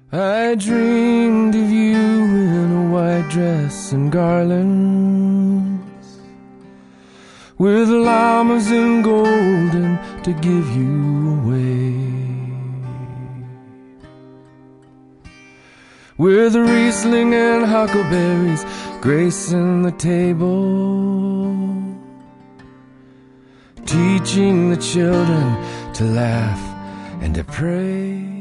I dreamed of you in a white dress and garlands, with llamas in golden to give you away, with Riesling and huckleberries gracing the table, teaching the children to laugh and to pray.